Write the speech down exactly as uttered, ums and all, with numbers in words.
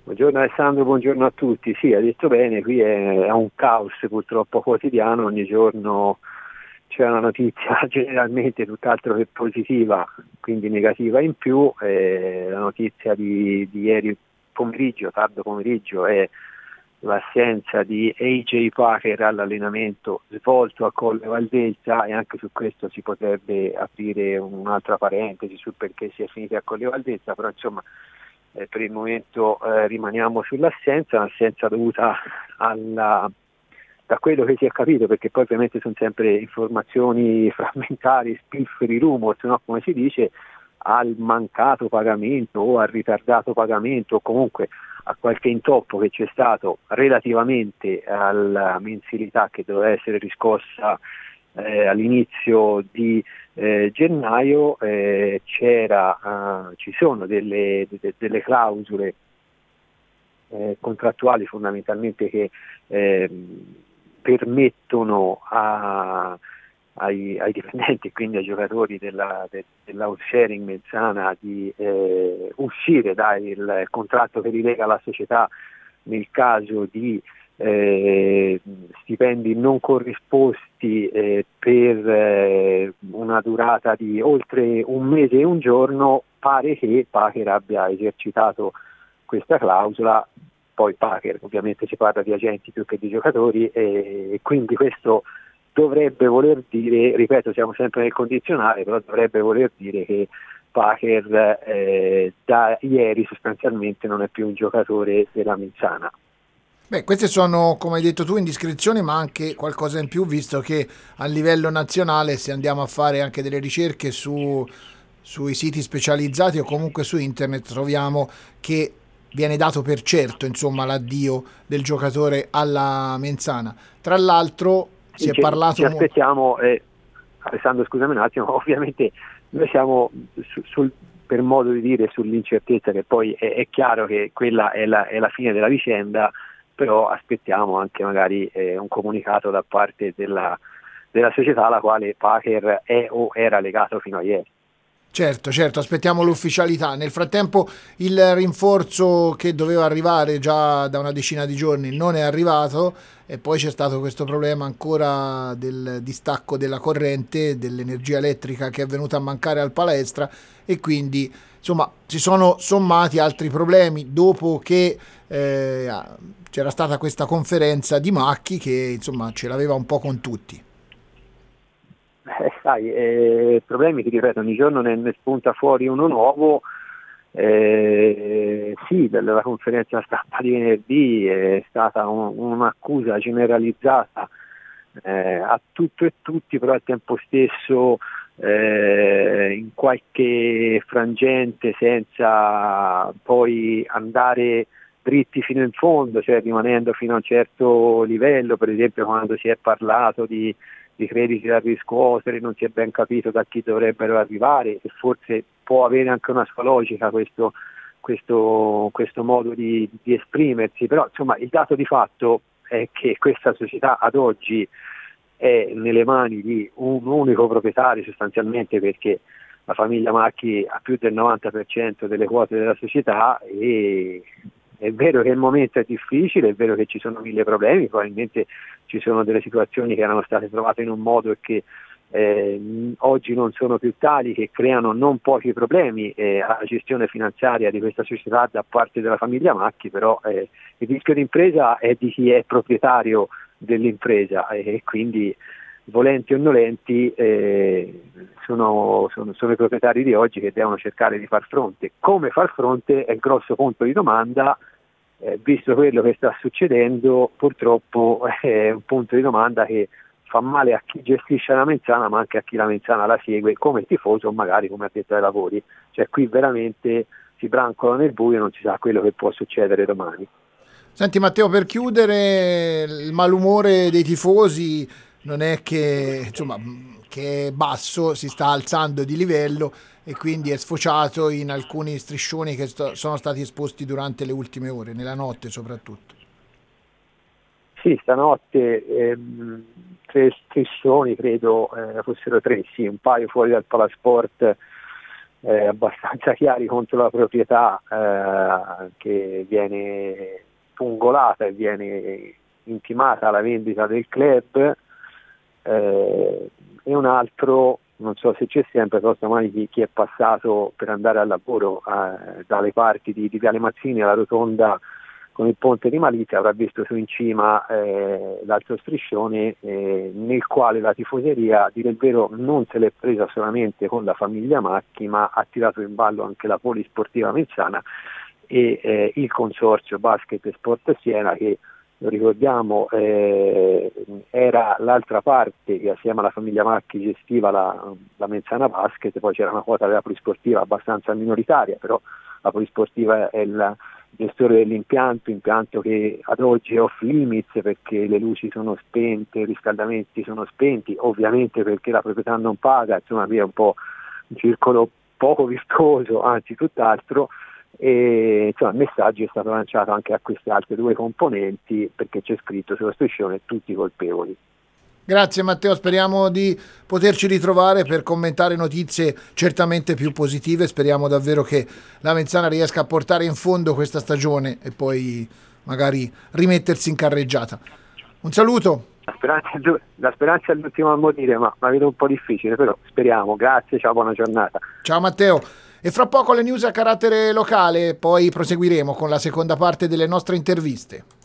Buongiorno Alessandro, buongiorno a tutti. Sì, hai detto bene, qui è, è un caos purtroppo quotidiano, ogni giorno c'è una notizia generalmente tutt'altro che positiva, quindi negativa in più. Eh, la notizia di, di ieri pomeriggio, tardo pomeriggio, è l'assenza di A J Packer all'allenamento svolto a Colle Valdelsa, e anche su questo si potrebbe aprire un'altra parentesi sul perché si è finiti a Colle Valdelsa, però insomma eh, per il momento eh, rimaniamo sull'assenza, un'assenza dovuta alla, da quello che si è capito, perché poi ovviamente sono sempre informazioni frammentari, spifferi, rumors, no? Come si dice, al mancato pagamento o al ritardato pagamento, o comunque a qualche intoppo che c'è stato relativamente alla mensilità che doveva essere riscossa eh, all'inizio di eh, gennaio. Eh, c'era, eh, ci sono delle, de, delle clausole eh, contrattuali fondamentalmente che eh, permettono a Ai, ai dipendenti, quindi ai giocatori della, de, dell'house sharing Mezzana, di eh, uscire dal contratto che li lega alla società nel caso di eh, stipendi non corrisposti eh, per eh, una durata di oltre un mese e un giorno. Pare che Packer abbia esercitato questa clausola. Poi Packer, ovviamente si parla di agenti più che di giocatori, e, e quindi questo dovrebbe voler dire, ripeto, siamo sempre nel condizionale, però dovrebbe voler dire che Packer eh, da ieri sostanzialmente non è più un giocatore della Mezzana. Beh, queste sono, come hai detto tu, indiscrezioni, ma anche qualcosa in più, visto che a livello nazionale, se andiamo a fare anche delle ricerche su, sui siti specializzati o comunque su internet, troviamo che viene dato per certo, insomma, l'addio del giocatore alla Menzana. Tra l'altro si Sì, è ci, ci parlato... mo- aspettiamo, eh, Alessandro scusami un attimo, ovviamente noi siamo su, sul, per modo di dire sull'incertezza, che poi è, è chiaro che quella è la, è la fine della vicenda, però aspettiamo anche magari eh, un comunicato da parte della, della società alla quale Packer è o era legato fino a ieri. Certo, certo, aspettiamo l'ufficialità. Nel frattempo il rinforzo che doveva arrivare già da una decina di giorni non è arrivato e poi c'è stato questo problema ancora del distacco della corrente, dell'energia elettrica che è venuta a mancare al palestra, e quindi insomma si sono sommati altri problemi dopo che eh, c'era stata questa conferenza di Macchi che insomma ce l'aveva un po' con tutti. Eh, sai, eh, problemi, ti ripeto, ogni giorno ne, ne spunta fuori uno nuovo. Eh, sì, dalla conferenza stampa di venerdì è stata un, un'accusa generalizzata eh, a tutto e tutti, però al tempo stesso eh, in qualche frangente, senza poi andare dritti fino in fondo, cioè rimanendo fino a un certo livello. Per esempio, quando si è parlato di di crediti da riscuotere, non si è ben capito da chi dovrebbero arrivare, e forse può avere anche una sua logica questo, questo, questo modo di, di esprimersi, però insomma il dato di fatto è che questa società ad oggi è nelle mani di un unico proprietario sostanzialmente, perché la famiglia Macchi ha più del novanta per cento delle quote della società, e è vero che il momento è difficile, è vero che ci sono mille problemi, probabilmente ci sono delle situazioni che erano state trovate in un modo e che eh, oggi non sono più tali, che creano non pochi problemi eh, alla gestione finanziaria di questa società da parte della famiglia Macchi, però eh, il rischio d'impresa è di chi è proprietario dell'impresa, e, e quindi volenti o nolenti eh, sono, sono, sono i proprietari di oggi che devono cercare di far fronte. Come far fronte è il grosso punto di domanda. Eh, visto quello che sta succedendo, purtroppo è un punto di domanda che fa male a chi gestisce la Mezzana, ma anche a chi la Mezzana la segue come tifoso o magari come addetto ai lavori. Cioè qui veramente si brancola nel buio e non si sa quello che può succedere domani. Senti Matteo, per chiudere, il malumore dei tifosi non è che, insomma, che è basso, si sta alzando di livello e quindi è sfociato in alcuni striscioni che sto- sono stati esposti durante le ultime ore, nella notte soprattutto. Sì, stanotte ehm, tre striscioni, credo eh, fossero tre, sì, un paio fuori dal Palasport eh, abbastanza chiari contro la proprietà eh, che viene pungolata e viene intimata alla vendita del club, eh, e un altro, non so se c'è sempre, però stamani chi, chi è passato per andare al lavoro eh, dalle parti di, di Viale Mazzini alla rotonda con il ponte di Malizia avrà visto su in cima eh, l'altro striscione eh, nel quale la tifoseria, a dire il vero, non se l'è presa solamente con la famiglia Macchi, ma ha tirato in ballo anche la Polisportiva Menzana e eh, il consorzio Basket e Sport Siena, che lo ricordiamo eh, era l'altra parte che assieme alla famiglia Macchi gestiva la, la Menzana Basket. Poi c'era una quota della Polisportiva abbastanza minoritaria, però la Polisportiva è il gestore dell'impianto, impianto che ad oggi è off limits perché le luci sono spente, i riscaldamenti sono spenti, ovviamente perché la proprietà non paga, insomma via un po' un circolo poco virtuoso, anzi tutt'altro. E insomma il messaggio è stato lanciato anche a queste altre due componenti, perché c'è scritto sullo striscione tutti colpevoli. Grazie Matteo, speriamo di poterci ritrovare per commentare notizie certamente più positive. Speriamo davvero che la Menzana riesca a portare in fondo questa stagione e poi magari rimettersi in carreggiata. Un saluto. La speranza, la speranza è l'ultima a morire, ma la vedo un po' difficile, però speriamo. Grazie, ciao, buona giornata. Ciao Matteo. E fra poco le news a carattere locale, poi proseguiremo con la seconda parte delle nostre interviste.